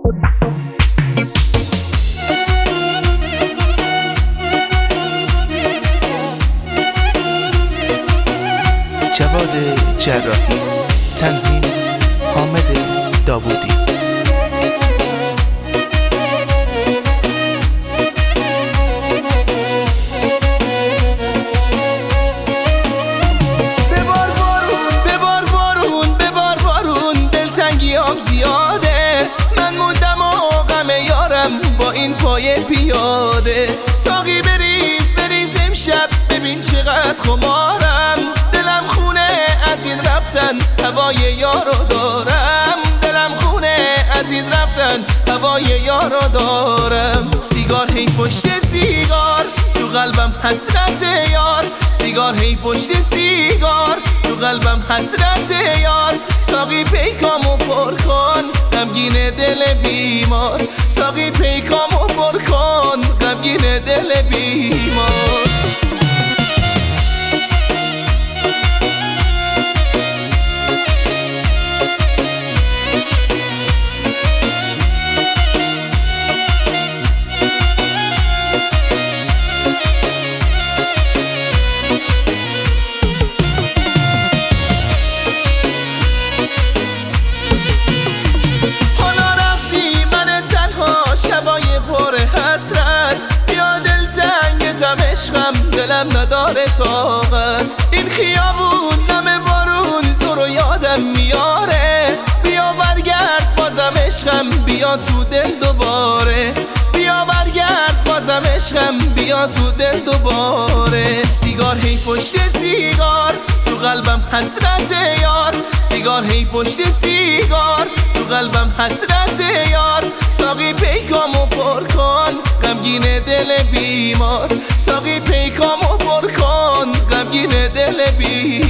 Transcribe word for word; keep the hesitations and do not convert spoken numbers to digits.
جواد جراحی، تنظیم حامد داوودی. ببار بارون ببار بارون ببار بارون دلتنگیام زیاده، من موندم و غم یارم با این پای پیاده. ساقی بریز بریز امشب ببین چقدر خمارم، دلم خونه از این رفتن هوای یارو دارم، دلم خونه از این رفتن هوای یارو دارم. سیگار هی پشت سیگار تو قلبم حسرت یار، سیگار هی پشت سیگار تو قلبم حسرت یار. ساقی پیکامو پر کن غمگین دل بیمار، ساقی پیکامو پر کن غمگین دل بیمار. بیا دلتنگتم عشقم دلم نداره طاقت، این خیابون نم بارون تو رو یادم میاره. بیا برگرد بازم عشقم بیا تو دل دوباره، بیا برگرد بازم عشقم بیا تو دل دوباره. سیگار هی پشت سیگار تو قلبم حسرت یار، سیگار هی پشت سیگار تو قلبم حسرت یار. ساقی پیکامو پر کن غمگین دل بیمار، ساقی پیکامو پر کن غمگین دل بیمار.